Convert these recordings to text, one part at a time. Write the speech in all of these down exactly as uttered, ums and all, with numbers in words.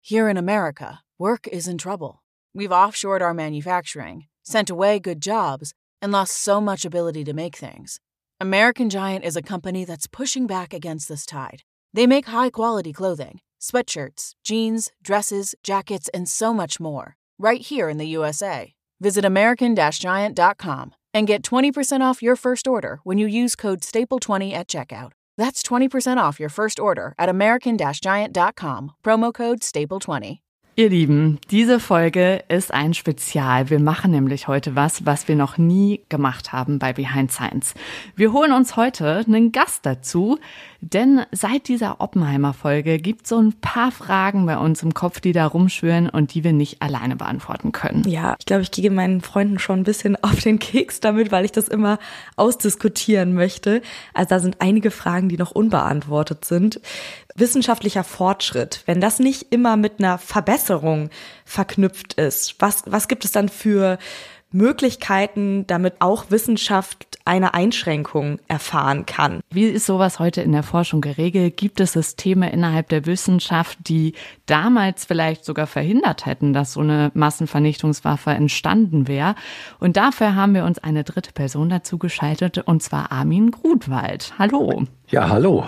Here in America, work is in trouble. We've offshored our manufacturing, sent away good jobs, and lost so much ability to make things. American Giant is a company that's pushing back against this tide. They make high-quality clothing, sweatshirts, jeans, dresses, jackets, and so much more, right here in the U S A. Visit American Giant dot com and get twenty percent off your first order when you use code staple twenty at checkout. That's twenty percent off your first order at American Giant dot com, promo code staple twenty. Ihr Lieben, diese Folge ist ein Spezial. Wir machen nämlich heute was, was wir noch nie gemacht haben bei Behind Science. Wir holen uns heute einen Gast dazu, denn seit dieser Oppenheimer-Folge gibt es so ein paar Fragen bei uns im Kopf, die da rumschwirren und die wir nicht alleine beantworten können. Ja, ich glaube, ich gehe meinen Freunden schon ein bisschen auf den Keks damit, weil ich das immer ausdiskutieren möchte. Also da sind einige Fragen, die noch unbeantwortet sind. Wissenschaftlicher Fortschritt, wenn das nicht immer mit einer Verbesserung verknüpft ist, was, was gibt es dann für Möglichkeiten, damit auch Wissenschaft eine Einschränkung erfahren kann? Wie ist sowas heute in der Forschung geregelt? Gibt es Systeme innerhalb der Wissenschaft, die damals vielleicht sogar verhindert hätten, dass so eine Massenvernichtungswaffe entstanden wäre? Und dafür haben wir uns eine dritte Person dazu geschaltet, und zwar Armin Grunwald. Hallo. Ja, hallo.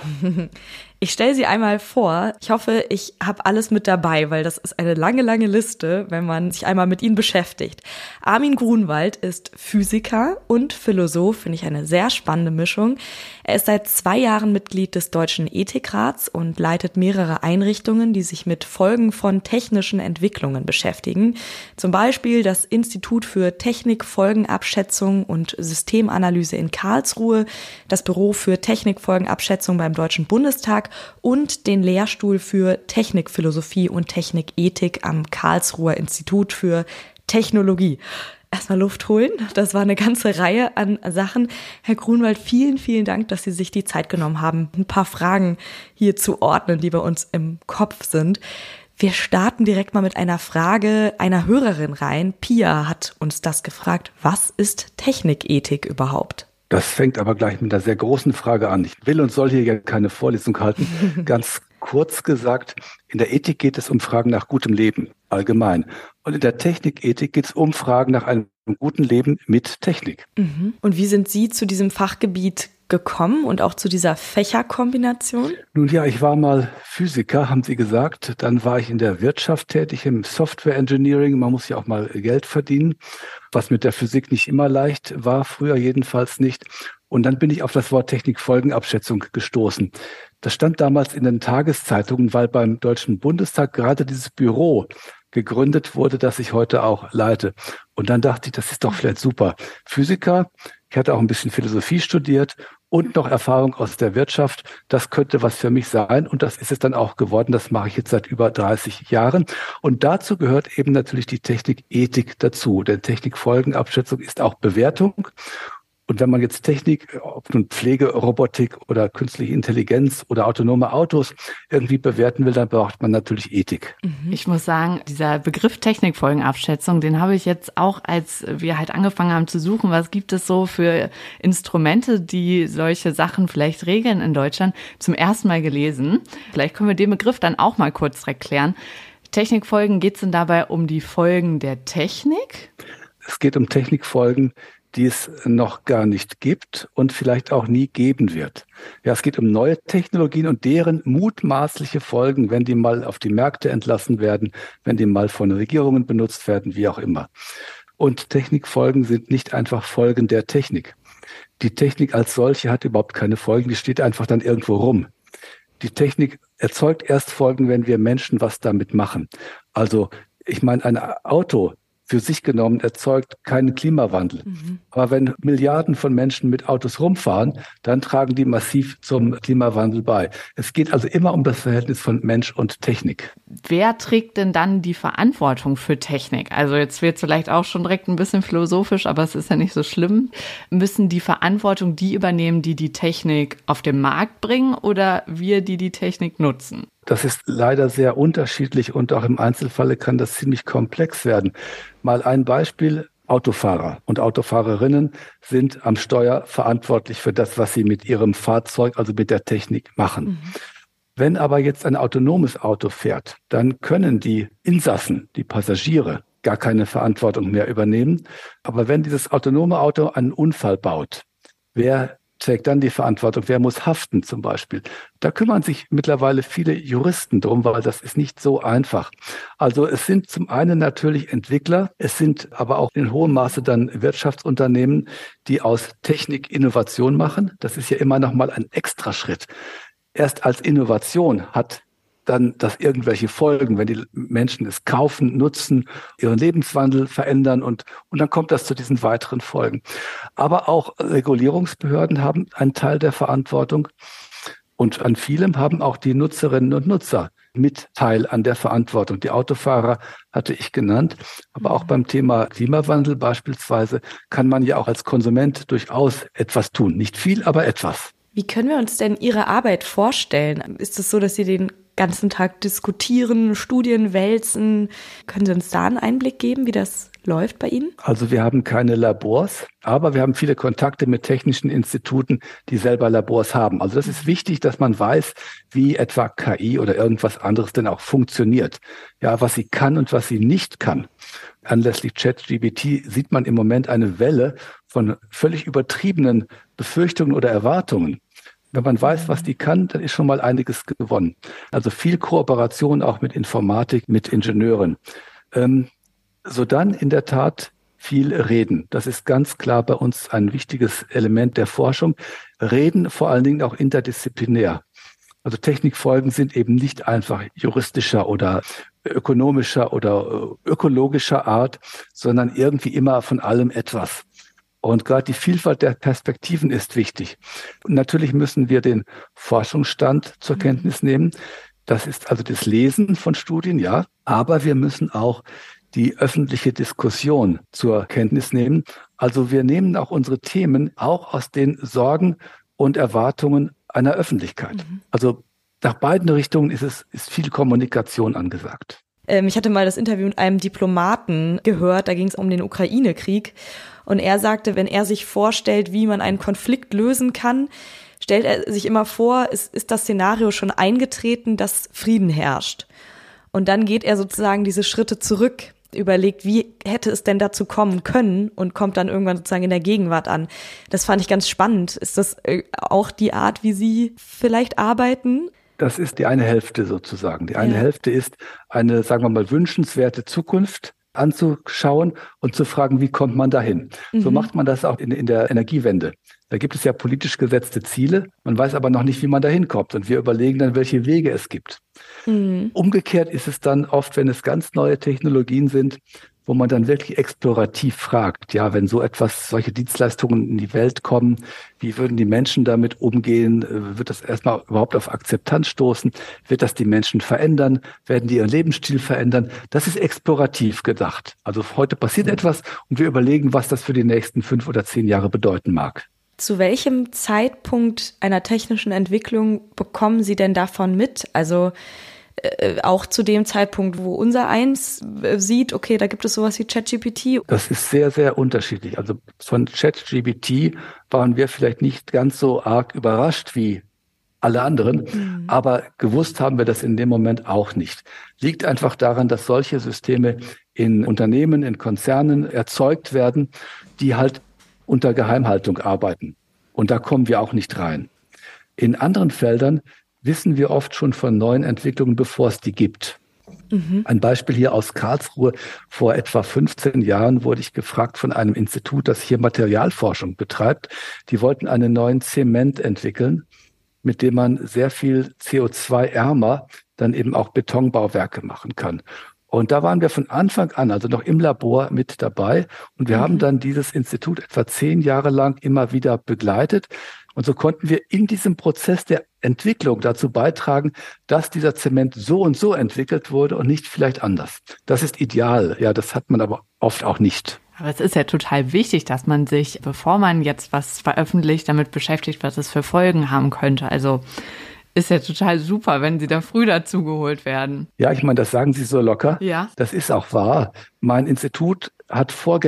Ich stelle sie einmal vor. Ich hoffe, ich habe alles mit dabei, weil das ist eine lange, lange Liste, wenn man sich einmal mit ihnen beschäftigt. Armin Grunwald ist Physiker und Philosoph, finde ich eine sehr spannende Mischung. Er ist seit zwei Jahren Mitglied des Deutschen Ethikrats und leitet mehrere Einrichtungen, die sich mit Folgen von technischen Entwicklungen beschäftigen. Zum Beispiel das Institut für Technikfolgenabschätzung und Systemanalyse in Karlsruhe, das Büro für Technikfolgenabschätzung beim Deutschen Bundestag und den Lehrstuhl für Technikphilosophie und Technikethik am Karlsruher Institut für Technologie. Erstmal Luft holen. Das war eine ganze Reihe an Sachen. Herr Grunwald, vielen, vielen Dank, dass Sie sich die Zeit genommen haben, ein paar Fragen hier zu ordnen, die bei uns im Kopf sind. Wir starten direkt mal mit einer Frage einer Hörerin rein. Pia hat uns das gefragt. Was ist Technikethik überhaupt? Das fängt aber gleich mit einer sehr großen Frage an. Ich will und soll hier ja keine Vorlesung halten. Ganz kurz gesagt, in der Ethik geht es um Fragen nach gutem Leben, allgemein. Und in der Technikethik geht es um Fragen nach einem guten Leben mit Technik. Mhm. Und wie sind Sie zu diesem Fachgebiet gekommen und auch zu dieser Fächerkombination? Nun ja, ich war mal Physiker, haben Sie gesagt. Dann war ich in der Wirtschaft tätig, im Software Engineering. Man muss ja auch mal Geld verdienen, was mit der Physik nicht immer leicht war, früher jedenfalls nicht. Und dann bin ich auf das Wort Technikfolgenabschätzung gestoßen. Das stand damals in den Tageszeitungen, weil beim Deutschen Bundestag gerade dieses Büro gegründet wurde, das ich heute auch leite. Und dann dachte ich, das ist doch vielleicht super. Physiker, ich hatte auch ein bisschen Philosophie studiert und noch Erfahrung aus der Wirtschaft. Das könnte was für mich sein und das ist es dann auch geworden. Das mache ich jetzt seit über dreißig Jahren. Und dazu gehört eben natürlich die Technikethik dazu. Denn Technikfolgenabschätzung ist auch Bewertung. Und wenn man jetzt Technik, ob nun Pflegerobotik oder künstliche Intelligenz oder autonome Autos irgendwie bewerten will, dann braucht man natürlich Ethik. Ich muss sagen, dieser Begriff Technikfolgenabschätzung, den habe ich jetzt auch, als wir halt angefangen haben zu suchen, was gibt es so für Instrumente, die solche Sachen vielleicht regeln in Deutschland, zum ersten Mal gelesen. Vielleicht können wir den Begriff dann auch mal kurz erklären. Technikfolgen, geht es denn dabei um die Folgen der Technik? Es geht um Technikfolgen, die es noch gar nicht gibt und vielleicht auch nie geben wird. Ja, es geht um neue Technologien und deren mutmaßliche Folgen, wenn die mal auf die Märkte entlassen werden, wenn die mal von Regierungen benutzt werden, wie auch immer. Und Technikfolgen sind nicht einfach Folgen der Technik. Die Technik als solche hat überhaupt keine Folgen, die steht einfach dann irgendwo rum. Die Technik erzeugt erst Folgen, wenn wir Menschen was damit machen. Also, ich meine, ein Auto für sich genommen erzeugt keinen Klimawandel. Mhm. Aber wenn Milliarden von Menschen mit Autos rumfahren, dann tragen die massiv zum Klimawandel bei. Es geht also immer um das Verhältnis von Mensch und Technik. Wer trägt denn dann die Verantwortung für Technik? Also jetzt wird es vielleicht auch schon direkt ein bisschen philosophisch, aber es ist ja nicht so schlimm. Müssen die Verantwortung die übernehmen, die die Technik auf den Markt bringen, oder wir, die die Technik nutzen? Das ist leider sehr unterschiedlich und auch im Einzelfall kann das ziemlich komplex werden. Mal ein Beispiel. Autofahrer und Autofahrerinnen sind am Steuer verantwortlich für das, was sie mit ihrem Fahrzeug, also mit der Technik machen. Mhm. Wenn aber jetzt ein autonomes Auto fährt, dann können die Insassen, die Passagiere, gar keine Verantwortung mehr übernehmen. Aber wenn dieses autonome Auto einen Unfall baut, wer trägt dann die Verantwortung? Wer muss haften zum Beispiel? Da kümmern sich mittlerweile viele Juristen drum, weil das ist nicht so einfach. Also es sind zum einen natürlich Entwickler, es sind aber auch in hohem Maße dann Wirtschaftsunternehmen, die aus Technik Innovation machen. Das ist ja immer noch mal ein Extraschritt. Erst als Innovation hat dann das irgendwelche Folgen, wenn die Menschen es kaufen, nutzen, ihren Lebenswandel verändern und, und dann kommt das zu diesen weiteren Folgen. Aber auch Regulierungsbehörden haben einen Teil der Verantwortung und an vielem haben auch die Nutzerinnen und Nutzer mit Teil an der Verantwortung. Die Autofahrer hatte ich genannt, aber auch beim Thema Klimawandel beispielsweise kann man ja auch als Konsument durchaus etwas tun. Nicht viel, aber etwas. Wie können wir uns denn Ihre Arbeit vorstellen? Ist es so, dass Sie den ganzen Tag diskutieren, Studien wälzen? Können Sie uns da einen Einblick geben, wie das läuft bei Ihnen? Also wir haben keine Labors, aber wir haben viele Kontakte mit technischen Instituten, die selber Labors haben. Also das ist wichtig, dass man weiß, wie etwa K I oder irgendwas anderes denn auch funktioniert. Ja, was sie kann und was sie nicht kann. Anlässlich ChatGPT sieht man im Moment eine Welle von völlig übertriebenen Befürchtungen oder Erwartungen. Wenn man weiß, was die kann, dann ist schon mal einiges gewonnen. Also viel Kooperation auch mit Informatik, mit Ingenieuren. Ähm, so dann in der Tat viel reden. Das ist ganz klar bei uns ein wichtiges Element der Forschung. Reden vor allen Dingen auch interdisziplinär. Also Technikfolgen sind eben nicht einfach juristischer oder ökonomischer oder ökologischer Art, sondern irgendwie immer von allem etwas. Und gerade die Vielfalt der Perspektiven ist wichtig. Und natürlich müssen wir den Forschungsstand zur Kenntnis nehmen. Das ist also das Lesen von Studien, ja. Aber wir müssen auch die öffentliche Diskussion zur Kenntnis nehmen. Also wir nehmen auch unsere Themen auch aus den Sorgen und Erwartungen einer Öffentlichkeit. Mhm. Also nach beiden Richtungen ist es ist viel Kommunikation angesagt. Ähm, ich hatte mal das Interview mit einem Diplomaten gehört, da ging es um den Ukraine-Krieg. Und er sagte, wenn er sich vorstellt, wie man einen Konflikt lösen kann, stellt er sich immer vor, ist, ist das Szenario schon eingetreten, dass Frieden herrscht. Und dann geht er sozusagen diese Schritte zurück, überlegt, wie hätte es denn dazu kommen können und kommt dann irgendwann sozusagen in der Gegenwart an. Das fand ich ganz spannend. Ist das auch die Art, wie Sie vielleicht arbeiten? Das ist die eine Hälfte sozusagen. Die eine ja. Hälfte ist eine, sagen wir mal, wünschenswerte Zukunft anzuschauen und zu fragen, wie kommt man dahin? Mhm. So macht man das auch in, in der Energiewende. Da gibt es ja politisch gesetzte Ziele, man weiß aber noch nicht, wie man dahin kommt und wir überlegen dann, welche Wege es gibt. Mhm. Umgekehrt ist es dann oft, wenn es ganz neue Technologien sind, wo man dann wirklich explorativ fragt, ja, wenn so etwas, solche Dienstleistungen in die Welt kommen, wie würden die Menschen damit umgehen? Wird das erstmal überhaupt auf Akzeptanz stoßen? Wird das die Menschen verändern? Werden die ihren Lebensstil verändern? Das ist explorativ gedacht. Also heute passiert etwas und wir überlegen, was das für die nächsten fünf oder zehn Jahre bedeuten mag. Zu welchem Zeitpunkt einer technischen Entwicklung bekommen Sie denn davon mit? Also Äh, auch zu dem Zeitpunkt, wo unser Eins äh, sieht, okay, da gibt es sowas wie ChatGPT? Das ist sehr, sehr unterschiedlich. Also von ChatGPT waren wir vielleicht nicht ganz so arg überrascht wie alle anderen, mhm. aber gewusst haben wir das in dem Moment auch nicht. Liegt einfach daran, dass solche Systeme in Unternehmen, in Konzernen erzeugt werden, die halt unter Geheimhaltung arbeiten. Und da kommen wir auch nicht rein. In anderen Feldern wissen wir oft schon von neuen Entwicklungen, bevor es die gibt. Mhm. Ein Beispiel hier aus Karlsruhe. Vor etwa fünfzehn Jahren wurde ich gefragt von einem Institut, das hier Materialforschung betreibt. Die wollten einen neuen Zement entwickeln, mit dem man sehr viel C O zwei ärmer dann eben auch Betonbauwerke machen kann. Und da waren wir von Anfang an, also noch im Labor mit dabei. Und wir mhm. haben dann dieses Institut etwa zehn Jahre lang immer wieder begleitet. Und so konnten wir in diesem Prozess der Entwicklung dazu beitragen, dass dieser Zement so und so entwickelt wurde und nicht vielleicht anders. Das ist ideal. Ja, das hat man aber oft auch nicht. Aber es ist ja total wichtig, dass man sich, bevor man jetzt was veröffentlicht, damit beschäftigt, was es für Folgen haben könnte. Also ist ja total super, wenn Sie da früh dazugeholt werden. Ja, ich meine, das sagen Sie so locker. Ja. Das ist auch wahr. Mein Institut hat Vorgänger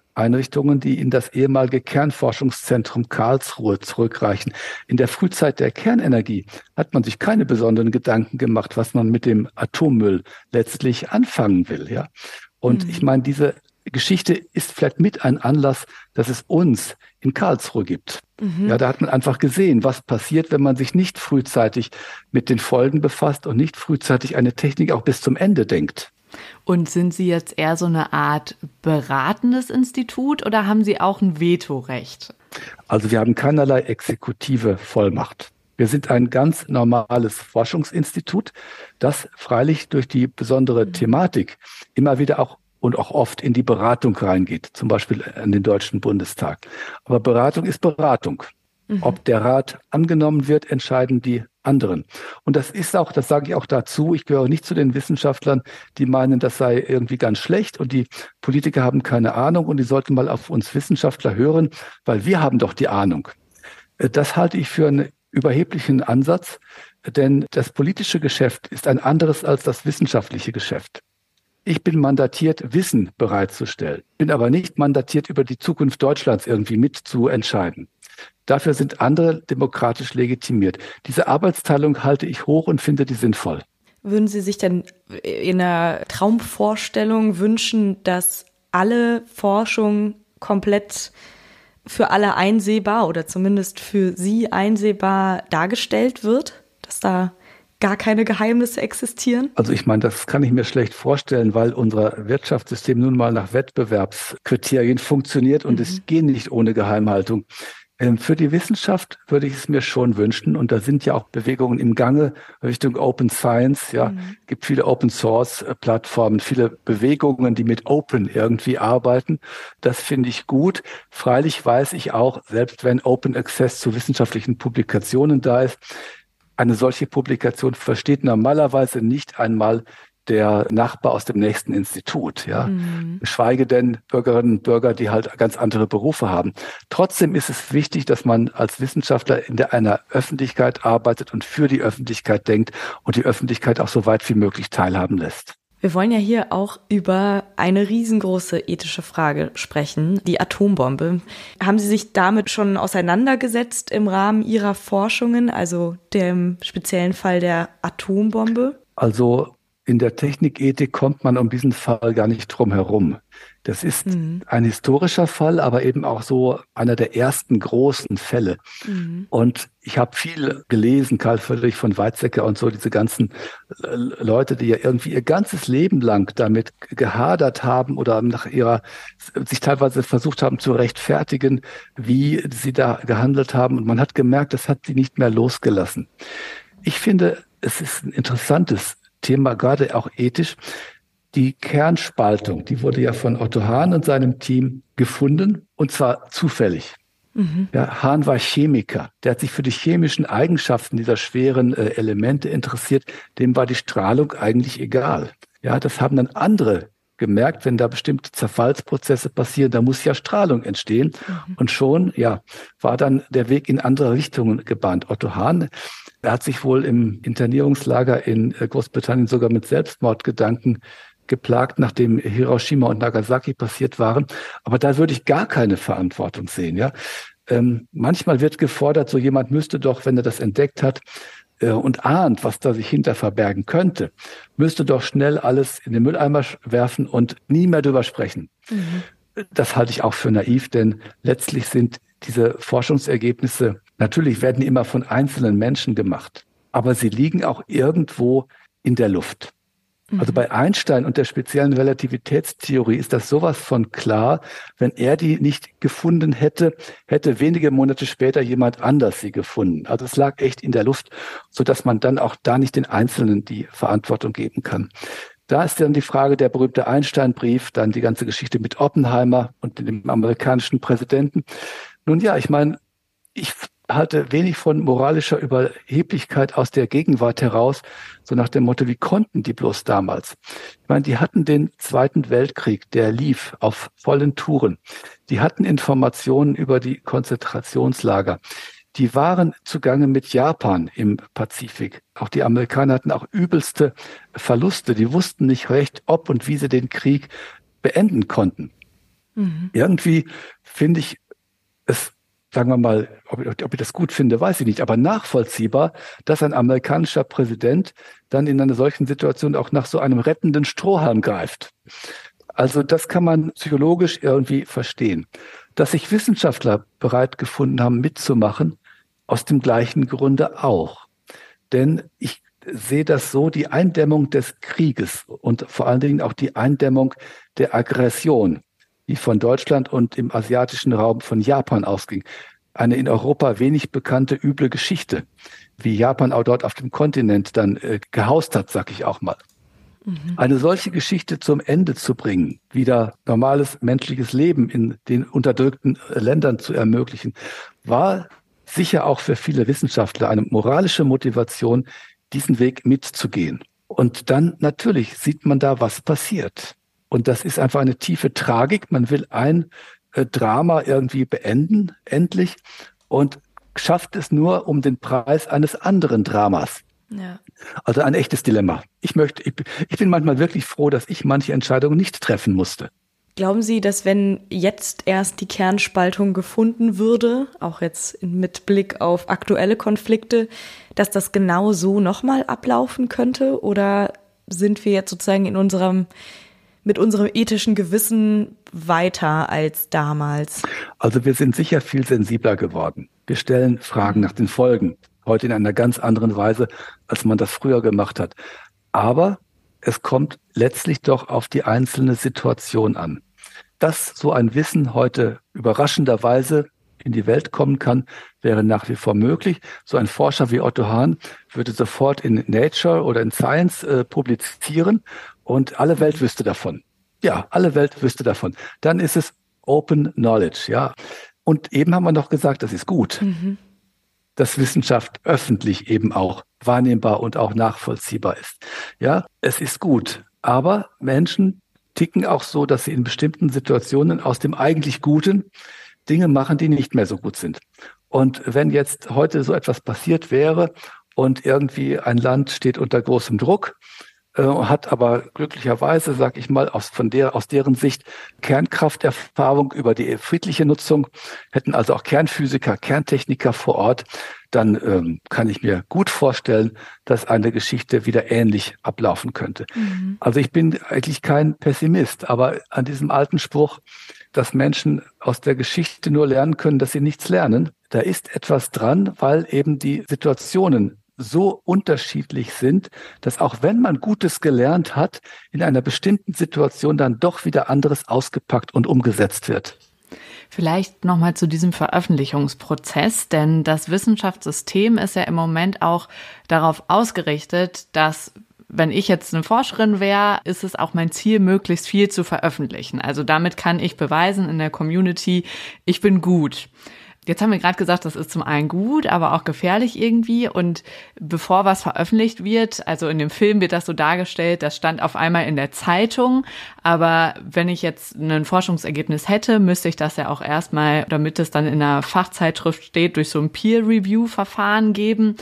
Einrichtungen, die in das ehemalige Kernforschungszentrum Karlsruhe zurückreichen. In der Frühzeit der Kernenergie hat man sich keine besonderen Gedanken gemacht, was man mit dem Atommüll letztlich anfangen will. Ja? Und mhm. ich meine, diese Geschichte ist vielleicht mit ein Anlass, dass es uns in Karlsruhe gibt. Mhm. Ja, da hat man einfach gesehen, was passiert, wenn man sich nicht frühzeitig mit den Folgen befasst und nicht frühzeitig eine Technik auch bis zum Ende denkt. Und sind Sie jetzt eher so eine Art beratendes Institut oder haben Sie auch ein Vetorecht? Also wir haben keinerlei exekutive Vollmacht. Wir sind ein ganz normales Forschungsinstitut, das freilich durch die besondere mhm. Thematik immer wieder auch und auch oft in die Beratung reingeht, zum Beispiel an den Deutschen Bundestag. Aber Beratung ist Beratung. Mhm. Ob der Rat angenommen wird, entscheiden die anderen. Und das ist auch, das sage ich auch dazu, ich gehöre nicht zu den Wissenschaftlern, die meinen, das sei irgendwie ganz schlecht und die Politiker haben keine Ahnung und die sollten mal auf uns Wissenschaftler hören, weil wir haben doch die Ahnung. Das halte ich für einen überheblichen Ansatz, denn das politische Geschäft ist ein anderes als das wissenschaftliche Geschäft. Ich bin mandatiert, Wissen bereitzustellen, bin aber nicht mandatiert, über die Zukunft Deutschlands irgendwie mitzuentscheiden. Dafür sind andere demokratisch legitimiert. Diese Arbeitsteilung halte ich hoch und finde die sinnvoll. Würden Sie sich denn in einer Traumvorstellung wünschen, dass alle Forschung komplett für alle einsehbar oder zumindest für Sie einsehbar dargestellt wird? Dass da gar keine Geheimnisse existieren? Also ich meine, das kann ich mir schlecht vorstellen, weil unser Wirtschaftssystem nun mal nach Wettbewerbskriterien funktioniert und mhm. es geht nicht ohne Geheimhaltung. Ähm, für die Wissenschaft würde ich es mir schon wünschen und da sind ja auch Bewegungen im Gange Richtung Open Science. Ja, mhm. Es gibt viele Open Source Plattformen, viele Bewegungen, die mit Open irgendwie arbeiten. Das finde ich gut. Freilich weiß ich auch, selbst wenn Open Access zu wissenschaftlichen Publikationen da ist, eine solche Publikation versteht normalerweise nicht einmal der Nachbar aus dem nächsten Institut, ja. Mhm. Geschweige denn Bürgerinnen und Bürger, die halt ganz andere Berufe haben. Trotzdem ist es wichtig, dass man als Wissenschaftler in der, einer Öffentlichkeit arbeitet und für die Öffentlichkeit denkt und die Öffentlichkeit auch so weit wie möglich teilhaben lässt. Wir wollen ja hier auch über eine riesengroße ethische Frage sprechen, die Atombombe. Haben Sie sich damit schon auseinandergesetzt im Rahmen Ihrer Forschungen, also dem speziellen Fall der Atombombe? Also in der Technikethik kommt man um diesen Fall gar nicht drum herum. Das ist mhm. ein historischer Fall, aber eben auch so einer der ersten großen Fälle. Mhm. Und ich habe viel gelesen, Karl Friedrich von Weizsäcker und so, diese ganzen Leute, die ja irgendwie ihr ganzes Leben lang damit gehadert haben oder nach ihrer, sich teilweise versucht haben zu rechtfertigen, wie sie da gehandelt haben. Und man hat gemerkt, das hat sie nicht mehr losgelassen. Ich finde, es ist ein interessantes Thema, gerade auch ethisch. Die Kernspaltung, die wurde ja von Otto Hahn und seinem Team gefunden, und zwar zufällig. Mhm. Ja, Hahn war Chemiker, der hat sich für die chemischen Eigenschaften dieser schweren äh, Elemente interessiert, dem war die Strahlung eigentlich egal. Ja, das haben dann andere gemerkt, wenn da bestimmte Zerfallsprozesse passieren, da muss ja Strahlung entstehen. Mhm. Und schon, ja, war dann der Weg in andere Richtungen gebahnt. Otto Hahn, er hat sich wohl im Internierungslager in Großbritannien sogar mit Selbstmordgedanken geplagt, nachdem Hiroshima und Nagasaki passiert waren. Aber da würde ich gar keine Verantwortung sehen. Ja, ähm, manchmal wird gefordert, so jemand müsste doch, wenn er das entdeckt hat äh, und ahnt, was da sich hinter verbergen könnte, müsste doch schnell alles in den Mülleimer werfen und nie mehr drüber sprechen. Mhm. Das halte ich auch für naiv, denn letztlich sind diese Forschungsergebnisse, natürlich werden die immer von einzelnen Menschen gemacht, aber sie liegen auch irgendwo in der Luft. Also bei Einstein und der speziellen Relativitätstheorie ist das sowas von klar. Wenn er die nicht gefunden hätte, hätte wenige Monate später jemand anders sie gefunden. Also es lag echt in der Luft, sodass man dann auch da nicht den Einzelnen die Verantwortung geben kann. Da ist dann die Frage der berühmte Einstein-Brief, dann die ganze Geschichte mit Oppenheimer und dem amerikanischen Präsidenten. Nun ja, ich meine, ich halte wenig von moralischer Überheblichkeit aus der Gegenwart heraus, so nach dem Motto, wie konnten die bloß damals? Ich meine, die hatten den Zweiten Weltkrieg, der lief auf vollen Touren. Die hatten Informationen über die Konzentrationslager. Die waren zugange mit Japan im Pazifik. Auch die Amerikaner hatten auch übelste Verluste. Die wussten nicht recht, ob und wie sie den Krieg beenden konnten. Mhm. Irgendwie finde ich es, sagen wir mal, ob, ob ich das gut finde, weiß ich nicht, aber nachvollziehbar, dass ein amerikanischer Präsident dann in einer solchen Situation auch nach so einem rettenden Strohhalm greift. Also das kann man psychologisch irgendwie verstehen. Dass sich Wissenschaftler bereit gefunden haben, mitzumachen, aus dem gleichen Grunde auch. Denn ich sehe das so, die Eindämmung des Krieges und vor allen Dingen auch die Eindämmung der Aggression, die von Deutschland und im asiatischen Raum von Japan ausging. Eine in Europa wenig bekannte, üble Geschichte, wie Japan auch dort auf dem Kontinent dann äh, gehaust hat, sag ich auch mal. Mhm. Eine solche Geschichte zum Ende zu bringen, wieder normales menschliches Leben in den unterdrückten Ländern zu ermöglichen, war sicher auch für viele Wissenschaftler eine moralische Motivation, diesen Weg mitzugehen. Und dann natürlich sieht man da, was passiert. Und das ist einfach eine tiefe Tragik. Man will ein äh, Drama irgendwie beenden, endlich, und schafft es nur um den Preis eines anderen Dramas. Ja. Also ein echtes Dilemma. Ich möchte, ich, ich bin manchmal wirklich froh, dass ich manche Entscheidungen nicht treffen musste. Glauben Sie, dass wenn jetzt erst die Kernspaltung gefunden würde, auch jetzt mit Blick auf aktuelle Konflikte, dass das genau so nochmal ablaufen könnte? Oder sind wir jetzt sozusagen in unserem, mit unserem ethischen Gewissen weiter als damals? Also wir sind sicher viel sensibler geworden. Wir stellen Fragen nach den Folgen, heute in einer ganz anderen Weise, als man das früher gemacht hat. Aber es kommt letztlich doch auf die einzelne Situation an. Dass so ein Wissen heute überraschenderweise in die Welt kommen kann, wäre nach wie vor möglich. So ein Forscher wie Otto Hahn würde sofort in Nature oder in Science äh, publizieren und alle Welt wüsste davon. Ja, alle Welt wüsste davon. Dann ist es Open Knowledge, ja. Und eben haben wir noch gesagt, das ist gut, mhm. dass Wissenschaft öffentlich eben auch wahrnehmbar und auch nachvollziehbar ist. Ja, es ist gut, aber Menschen ticken auch so, dass sie in bestimmten Situationen aus dem eigentlich Guten Dinge machen, die nicht mehr so gut sind. Und wenn jetzt heute so etwas passiert wäre und irgendwie ein Land steht unter großem Druck, äh, hat aber glücklicherweise, sag ich mal, aus, von der, aus deren Sicht Kernkrafterfahrung über die friedliche Nutzung, hätten also auch Kernphysiker, Kerntechniker vor Ort, dann ähm, kann ich mir gut vorstellen, dass eine Geschichte wieder ähnlich ablaufen könnte. Mhm. Also ich bin eigentlich kein Pessimist, aber an diesem alten Spruch, dass Menschen aus der Geschichte nur lernen können, dass sie nichts lernen, da ist etwas dran, weil eben die Situationen so unterschiedlich sind, dass auch wenn man Gutes gelernt hat, in einer bestimmten Situation dann doch wieder anderes ausgepackt und umgesetzt wird. Vielleicht nochmal zu diesem Veröffentlichungsprozess, denn das Wissenschaftssystem ist ja im Moment auch darauf ausgerichtet, dass, wenn ich jetzt eine Forscherin wäre, ist es auch mein Ziel, möglichst viel zu veröffentlichen. Also damit kann ich beweisen in der Community, ich bin gut. Jetzt haben wir gerade gesagt, das ist zum einen gut, aber auch gefährlich irgendwie. Und bevor was veröffentlicht wird, also in dem Film wird das so dargestellt, das stand auf einmal in der Zeitung. Aber wenn ich jetzt ein Forschungsergebnis hätte, müsste ich das ja auch erstmal, damit es dann in einer Fachzeitschrift steht, durch so ein Peer-Review-Verfahren geben.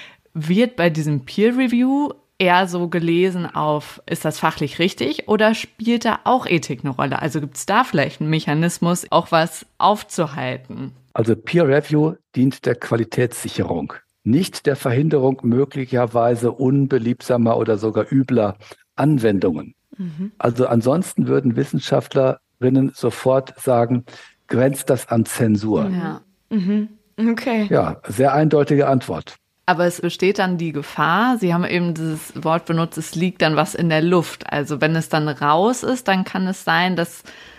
Wird bei diesem Peer-Review eher so gelesen auf, ist das fachlich richtig oder spielt da auch Ethik eine Rolle? Also gibt es da vielleicht einen Mechanismus, auch was aufzuhalten? Also Peer Review dient der Qualitätssicherung, nicht der Verhinderung möglicherweise unbeliebsamer oder sogar übler Anwendungen. Mhm. Also ansonsten würden Wissenschaftlerinnen sofort sagen, grenzt das an Zensur? Ja. Mhm. Okay. Ja, sehr eindeutige Antwort. Aber es besteht dann die Gefahr, Sie haben eben dieses Wort benutzt, es liegt dann was in der Luft. Also wenn es dann raus ist, dann kann es sein, dass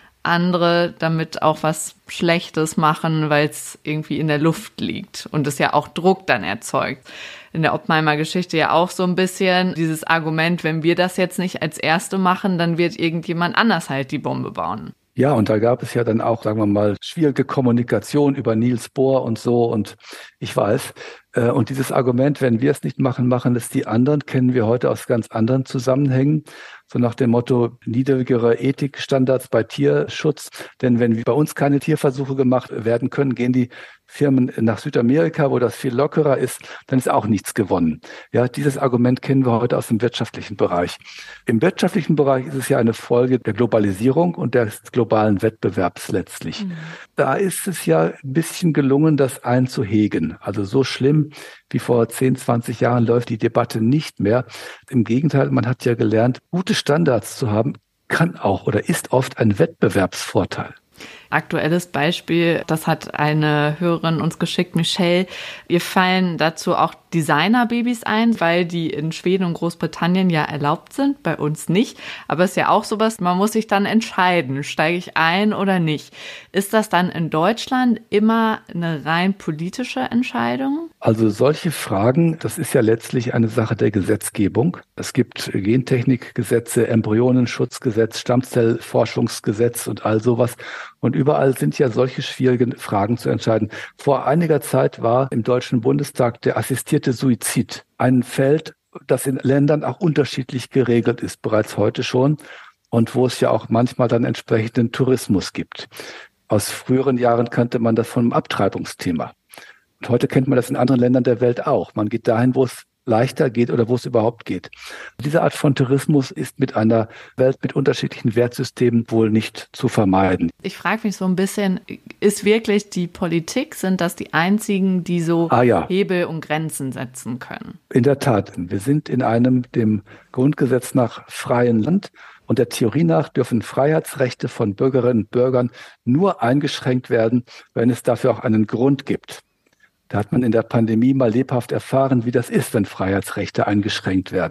andere damit auch was Schlechtes machen, weil es irgendwie in der Luft liegt und es ja auch Druck dann erzeugt. In der Oppenheimer-Geschichte ja auch so ein bisschen dieses Argument, wenn wir das jetzt nicht als Erste machen, dann wird irgendjemand anders halt die Bombe bauen. Ja, und da gab es ja dann auch, sagen wir mal, schwierige Kommunikation über Niels Bohr und so. Und ich weiß, äh, und dieses Argument, wenn wir es nicht machen, machen es die anderen, kennen wir heute aus ganz anderen Zusammenhängen. so nach dem Motto niedrigere Ethikstandards bei Tierschutz. Denn wenn bei uns keine Tierversuche gemacht werden können, gehen die Firmen nach Südamerika, wo das viel lockerer ist, dann ist auch nichts gewonnen. Ja, dieses Argument kennen wir heute aus dem wirtschaftlichen Bereich. Im wirtschaftlichen Bereich ist es ja eine Folge der Globalisierung und des globalen Wettbewerbs letztlich. Mhm. Da ist es ja ein bisschen gelungen, das einzuhegen. Also so schlimm wie vor zehn, zwanzig Jahren läuft die Debatte nicht mehr. Im Gegenteil, man hat ja gelernt, gute Standards zu haben, kann auch oder ist oft ein Wettbewerbsvorteil. Aktuelles Beispiel, das hat eine Hörerin uns geschickt, Michelle. Ihr fallen dazu auch Designerbabys ein, weil die in Schweden und Großbritannien ja erlaubt sind, bei uns nicht. Aber es ist ja auch sowas, man muss sich dann entscheiden, steige ich ein oder nicht. Ist das dann in Deutschland immer eine rein politische Entscheidung? Also solche Fragen, das ist ja letztlich eine Sache der Gesetzgebung. Es gibt Gentechnikgesetze, Embryonenschutzgesetz, Stammzellforschungsgesetz und all sowas. Und überall sind ja solche schwierigen Fragen zu entscheiden. Vor einiger Zeit war im Deutschen Bundestag der assistierte Suizid ein Feld, das in Ländern auch unterschiedlich geregelt ist, bereits heute schon. Und wo es ja auch manchmal dann entsprechenden Tourismus gibt. Aus früheren Jahren kannte man das vom Abtreibungsthema. Und heute kennt man das in anderen Ländern der Welt auch. Man geht dahin, wo es leichter geht oder wo es überhaupt geht. Diese Art von Tourismus ist mit einer Welt mit unterschiedlichen Wertsystemen wohl nicht zu vermeiden. Ich frage mich so ein bisschen, ist wirklich die Politik, sind das die einzigen, die so ah, ja. Hebel und Grenzen setzen können? In der Tat, wir sind in einem dem Grundgesetz nach freien Land. Und der Theorie nach dürfen Freiheitsrechte von Bürgerinnen und Bürgern nur eingeschränkt werden, wenn es dafür auch einen Grund gibt. Da hat man in der Pandemie mal lebhaft erfahren, wie das ist, wenn Freiheitsrechte eingeschränkt werden.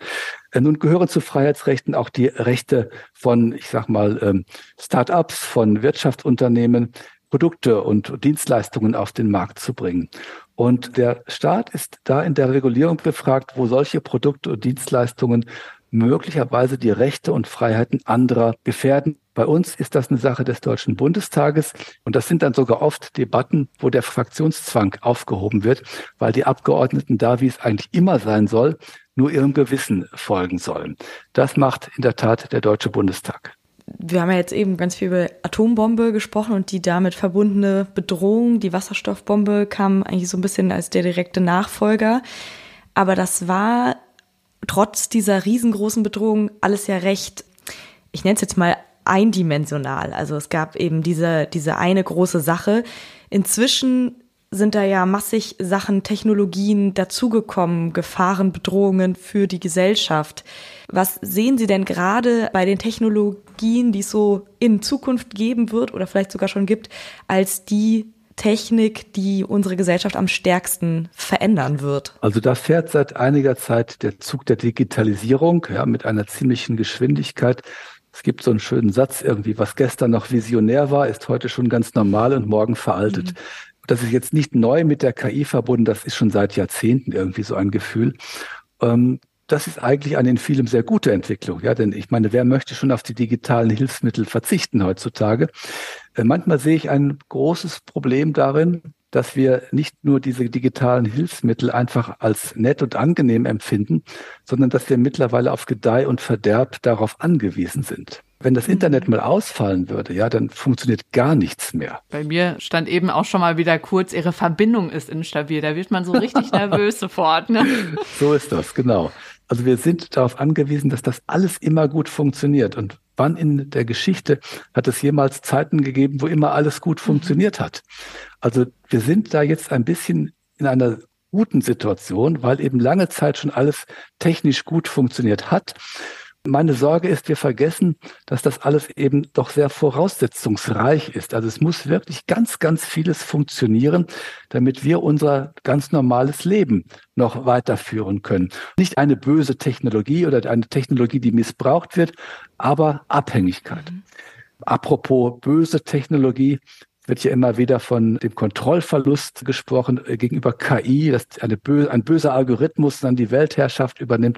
Nun gehören zu Freiheitsrechten auch die Rechte von, ich sag mal, Start-ups, von Wirtschaftsunternehmen, Produkte und Dienstleistungen auf den Markt zu bringen. Und der Staat ist da in der Regulierung gefragt, wo solche Produkte und Dienstleistungen möglicherweise die Rechte und Freiheiten anderer gefährden. Bei uns ist das eine Sache des Deutschen Bundestages und das sind dann sogar oft Debatten, wo der Fraktionszwang aufgehoben wird, weil die Abgeordneten da, wie es eigentlich immer sein soll, nur ihrem Gewissen folgen sollen. Das macht in der Tat der Deutsche Bundestag. Wir haben ja jetzt eben ganz viel über Atombombe gesprochen und die damit verbundene Bedrohung. Die Wasserstoffbombe kam eigentlich so ein bisschen als der direkte Nachfolger. Aber das war trotz dieser riesengroßen Bedrohung alles ja recht, ich nenne es jetzt mal eindimensional. Also es gab eben diese, diese eine große Sache. Inzwischen sind da ja massig Sachen, Technologien dazugekommen, Gefahren, Bedrohungen für die Gesellschaft. Was sehen Sie denn gerade bei den Technologien, die es so in Zukunft geben wird oder vielleicht sogar schon gibt, als die Technik, die unsere Gesellschaft am stärksten verändern wird? Also da fährt seit einiger Zeit der Zug der Digitalisierung, ja, mit einer ziemlichen Geschwindigkeit. Es gibt so einen schönen Satz irgendwie, was gestern noch visionär war, ist heute schon ganz normal und morgen veraltet. Mhm. Das ist jetzt nicht neu mit der K I verbunden, das ist schon seit Jahrzehnten irgendwie so ein Gefühl. Ähm, Das ist eigentlich eine in vielem sehr gute Entwicklung, ja, denn ich meine, wer möchte schon auf die digitalen Hilfsmittel verzichten heutzutage? Äh, manchmal sehe ich ein großes Problem darin, dass wir nicht nur diese digitalen Hilfsmittel einfach als nett und angenehm empfinden, sondern dass wir mittlerweile auf Gedeih und Verderb darauf angewiesen sind. Wenn das Internet mal ausfallen würde, ja, dann funktioniert gar nichts mehr. Bei mir stand eben auch schon mal wieder kurz, Ihre Verbindung ist instabil. Da wird man so richtig nervös sofort. Ne? So ist das, genau. Also wir sind darauf angewiesen, dass das alles immer gut funktioniert. Und wann in der Geschichte hat es jemals Zeiten gegeben, wo immer alles gut funktioniert hat? Also wir sind da jetzt ein bisschen in einer guten Situation, weil eben lange Zeit schon alles technisch gut funktioniert hat. Meine Sorge ist, wir vergessen, dass das alles eben doch sehr voraussetzungsreich ist. Also es muss wirklich ganz, ganz vieles funktionieren, damit wir unser ganz normales Leben noch weiterführen können. Nicht eine böse Technologie oder eine Technologie, die missbraucht wird, aber Abhängigkeit. Mhm. Apropos böse Technologie, wird ja immer wieder von dem Kontrollverlust gesprochen gegenüber K I, dass eine bö- ein böser Algorithmus dann die Weltherrschaft übernimmt.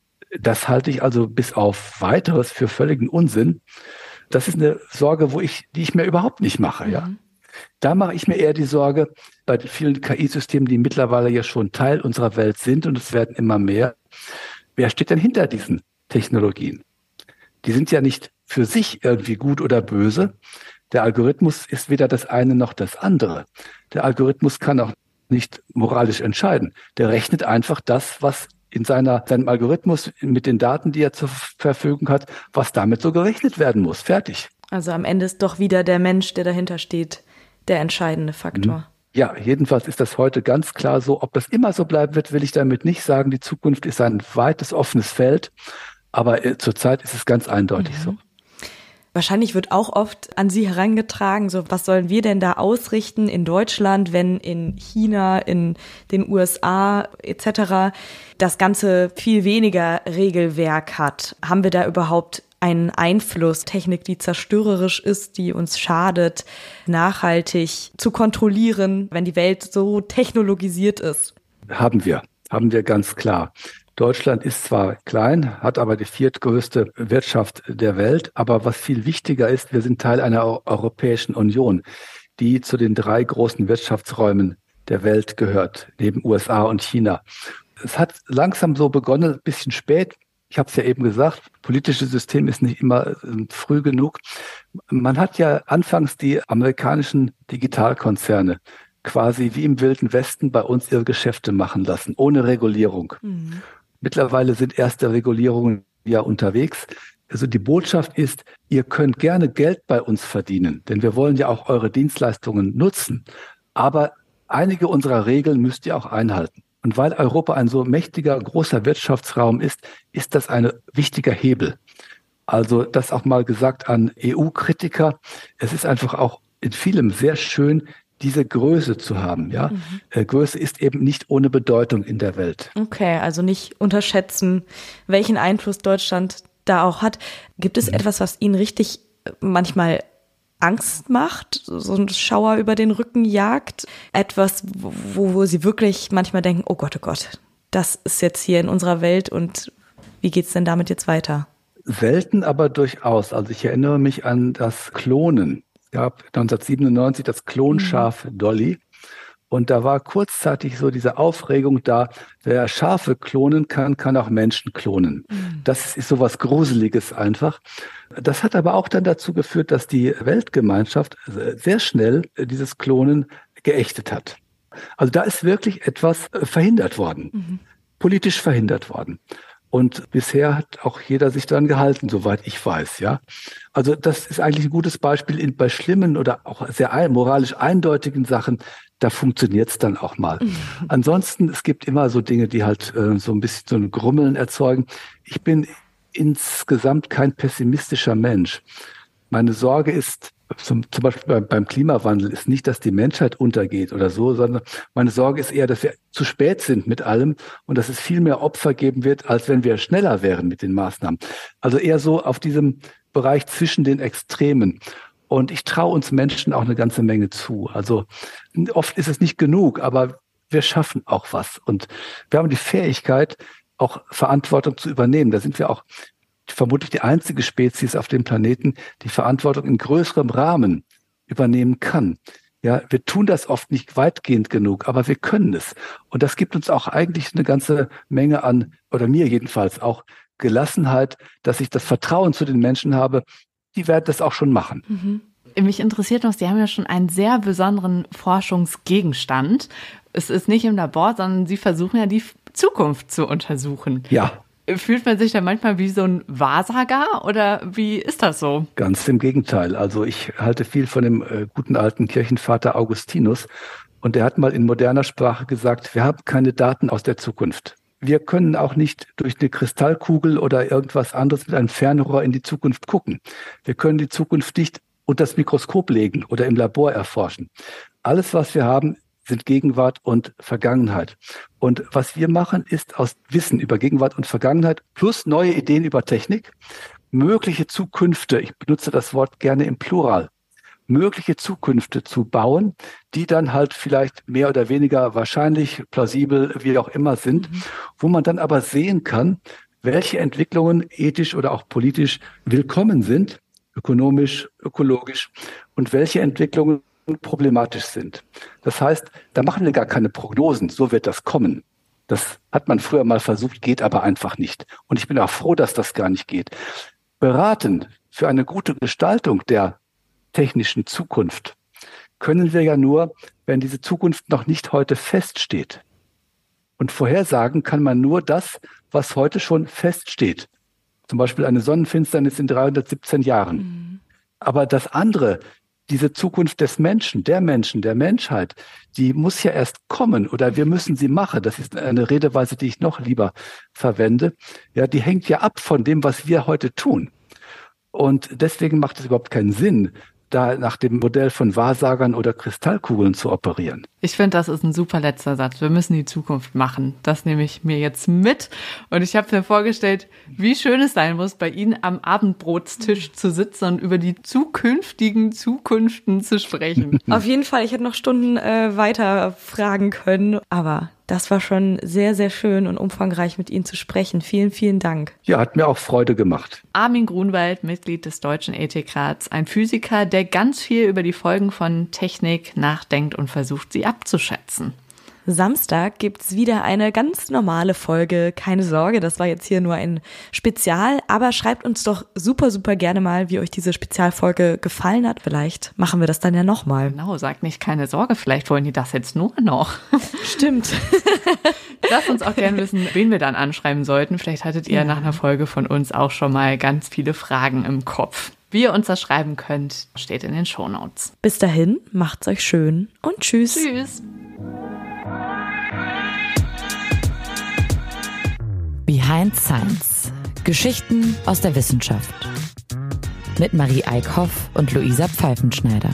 Das halte ich also bis auf Weiteres für völligen Unsinn. Das ist eine Sorge, wo ich, die ich mir überhaupt nicht mache, ja. Mhm. Da mache ich mir eher die Sorge bei den vielen K I-Systemen, die mittlerweile ja schon Teil unserer Welt sind und es werden immer mehr. Wer steht denn hinter diesen Technologien? die sind ja nicht für sich irgendwie gut oder böse. Der Algorithmus ist weder das eine noch das andere. Der Algorithmus kann auch nicht moralisch entscheiden. Der rechnet einfach das, was in seiner, seinem Algorithmus mit den Daten, die er zur Verfügung hat, was damit so gerechnet werden muss. Fertig. Also am Ende ist doch wieder der Mensch, der dahinter steht, der entscheidende Faktor. Ja, jedenfalls ist das heute ganz klar so. Ob das immer so bleiben wird, will ich damit nicht sagen. Die Zukunft ist ein weites, offenes Feld. Aber äh, zurzeit ist es ganz eindeutig mhm. so. Wahrscheinlich wird auch oft an Sie herangetragen, so was sollen wir denn da ausrichten in Deutschland, wenn in China, in den U S A et cetera das Ganze viel weniger Regelwerk hat. Haben wir da überhaupt einen Einfluss, Technik, die zerstörerisch ist, die uns schadet, nachhaltig zu kontrollieren, wenn die Welt so technologisiert ist? Haben wir, haben wir ganz klar. Deutschland ist zwar klein, hat aber die viertgrößte Wirtschaft der Welt, aber was viel wichtiger ist, wir sind Teil einer Europäischen Union, die zu den drei großen Wirtschaftsräumen der Welt gehört, neben U S A und China. Es hat langsam so begonnen, ein bisschen spät. Ich habe es ja eben gesagt, das politische System ist nicht immer früh genug. Man hat ja anfangs die amerikanischen Digitalkonzerne quasi wie im Wilden Westen bei uns ihre Geschäfte machen lassen, ohne Regulierung. Mhm. Mittlerweile sind erste Regulierungen ja unterwegs. Also die Botschaft ist, ihr könnt gerne Geld bei uns verdienen, denn wir wollen ja auch eure Dienstleistungen nutzen. Aber einige unserer Regeln müsst ihr auch einhalten. Und weil Europa ein so mächtiger, großer Wirtschaftsraum ist, ist das ein wichtiger Hebel. Also das auch mal gesagt an E U-Kritiker. Es ist einfach auch in vielem sehr schön, diese Größe zu haben, ja. Mhm. Äh, Größe ist eben nicht ohne Bedeutung in der Welt. Okay, also nicht unterschätzen, welchen Einfluss Deutschland da auch hat. Gibt es mhm. etwas, was Ihnen richtig manchmal Angst macht, so ein Schauer über den Rücken jagt? Etwas, wo, wo Sie wirklich manchmal denken, oh Gott, oh Gott, das ist jetzt hier in unserer Welt und wie geht's denn damit jetzt weiter? Selten, aber durchaus. Also ich erinnere mich an das Klonen. Es gab neunzehnhundertsiebenundneunzig das Klonschaf mhm. Dolly. Und da war kurzzeitig so diese Aufregung da, wer Schafe klonen kann, kann auch Menschen klonen. Mhm. Das ist so was Gruseliges einfach. Das hat aber auch dann dazu geführt, dass die Weltgemeinschaft sehr schnell dieses Klonen geächtet hat. Also da ist wirklich etwas verhindert worden, mhm. politisch verhindert worden. Und bisher hat auch jeder sich daran gehalten, soweit ich weiß, ja. Also das ist eigentlich ein gutes Beispiel in, bei schlimmen oder auch sehr ein, moralisch eindeutigen Sachen. Da funktioniert es dann auch mal. Mhm. Ansonsten, es gibt immer so Dinge, die halt äh, so ein bisschen so ein Grummeln erzeugen. Ich bin insgesamt kein pessimistischer Mensch. Meine Sorge ist, zum, zum Beispiel beim, beim Klimawandel, ist nicht, dass die Menschheit untergeht oder so, sondern meine Sorge ist eher, dass wir zu spät sind mit allem und dass es viel mehr Opfer geben wird, als wenn wir schneller wären mit den Maßnahmen. Also eher so auf diesem Bereich zwischen den Extremen. Und ich traue uns Menschen auch eine ganze Menge zu. Also oft ist es nicht genug, aber wir schaffen auch was. Und wir haben die Fähigkeit, auch Verantwortung zu übernehmen. Da sind wir auch vermutlich die einzige Spezies auf dem Planeten, die Verantwortung in größerem Rahmen übernehmen kann. Ja, wir tun das oft nicht weitgehend genug, aber wir können es. Und das gibt uns auch eigentlich eine ganze Menge an, oder mir jedenfalls auch Gelassenheit, dass ich das Vertrauen zu den Menschen habe, die werden das auch schon machen. Mhm. Mich interessiert noch, Sie haben ja schon einen sehr besonderen Forschungsgegenstand. Es ist nicht im Labor, sondern Sie versuchen ja die Zukunft zu untersuchen. Ja. Fühlt man sich da manchmal wie so ein Wahrsager oder wie ist das so? Ganz im Gegenteil. Also ich halte viel von dem äh, guten alten Kirchenvater Augustinus und der hat mal in moderner Sprache gesagt, wir haben keine Daten aus der Zukunft. Wir können auch nicht durch eine Kristallkugel oder irgendwas anderes mit einem Fernrohr in die Zukunft gucken. Wir können die Zukunft nicht unter das Mikroskop legen oder im Labor erforschen. Alles, was wir haben, sind Gegenwart und Vergangenheit. Und was wir machen, ist aus Wissen über Gegenwart und Vergangenheit plus neue Ideen über Technik, mögliche Zukünfte, ich benutze das Wort gerne im Plural, mögliche Zukünfte zu bauen, die dann halt vielleicht mehr oder weniger wahrscheinlich, plausibel, wie auch immer sind, mhm. wo man dann aber sehen kann, welche Entwicklungen ethisch oder auch politisch willkommen sind, ökonomisch, ökologisch, und welche Entwicklungen problematisch sind. Das heißt, da machen wir gar keine Prognosen, so wird das kommen. Das hat man früher mal versucht, geht aber einfach nicht. Und ich bin auch froh, dass das gar nicht geht. beraten für eine gute Gestaltung der technischen Zukunft können wir ja nur, wenn diese Zukunft noch nicht heute feststeht. Und vorhersagen kann man nur das, was heute schon feststeht. Zum Beispiel eine Sonnenfinsternis in dreihundertsiebzehn Jahren. Mhm. Aber das andere, diese Zukunft des Menschen, der Menschen, der Menschheit, die muss ja erst kommen oder wir müssen sie machen. Das ist eine Redeweise, die ich noch lieber verwende. Ja, die hängt ja ab von dem, was wir heute tun. Und deswegen macht es überhaupt keinen Sinn, da nach dem Modell von Wahrsagern oder Kristallkugeln zu operieren. Ich finde, das ist ein super letzter Satz. Wir müssen die Zukunft machen. Das nehme ich mir jetzt mit. Und ich habe mir vorgestellt, wie schön es sein muss, bei Ihnen am Abendbrotstisch zu sitzen und über die zukünftigen Zukünften zu sprechen. Auf jeden Fall, ich hätte noch Stunden äh, weiter fragen können, aber das war schon sehr, sehr schön und umfangreich mit Ihnen zu sprechen. Vielen, vielen Dank. Ja, hat mir auch Freude gemacht. Armin Grunwald, Mitglied des Deutschen Ethikrats, ein Physiker, der ganz viel über die Folgen von Technik nachdenkt und versucht, sie abzuschätzen. Samstag gibt's wieder eine ganz normale Folge. Keine Sorge, das war jetzt hier nur ein Spezial, aber schreibt uns doch super, super gerne mal, wie euch diese Spezialfolge gefallen hat. Vielleicht machen wir das dann ja nochmal. Genau, sagt nicht keine Sorge, vielleicht wollen die das jetzt nur noch. Stimmt. Lasst uns auch gerne wissen, wen wir dann anschreiben sollten. Vielleicht hattet ihr ja nach einer Folge von uns auch schon mal ganz viele Fragen im Kopf. Wie ihr uns das schreiben könnt, steht in den Shownotes. Bis dahin, macht's euch schön und tschüss. Tschüss. Behind Science. Geschichten aus der Wissenschaft. Mit Marie Eickhoff und Luisa Pfeifenschneider.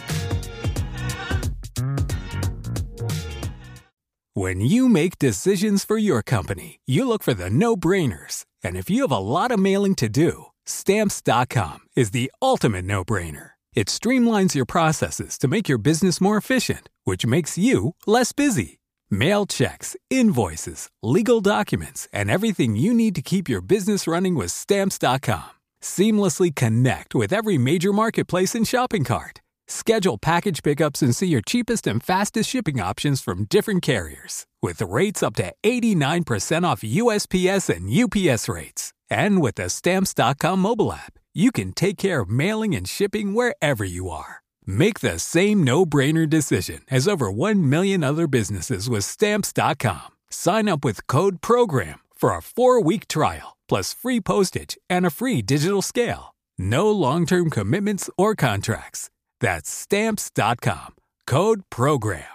When you make decisions for your company, you look for the no-brainers. And if you have a lot of mailing to do, Stamps dot com is the ultimate no-brainer. It streamlines your processes to make your business more efficient, which makes you less busy. Mail checks, invoices, legal documents, and everything you need to keep your business running with Stamps dot com. Seamlessly connect with every major marketplace and shopping cart. Schedule package pickups and see your cheapest and fastest shipping options from different carriers. With rates up to eighty-nine percent off U S P S and U P S rates. And with the Stamps dot com mobile app, you can take care of mailing and shipping wherever you are. Make the same no-brainer decision as over one million other businesses with Stamps dot com. Sign up with code PROGRAM for a four-week trial, plus free postage and a free digital scale. No long-term commitments or contracts. That's Stamps dot com. Code PROGRAM.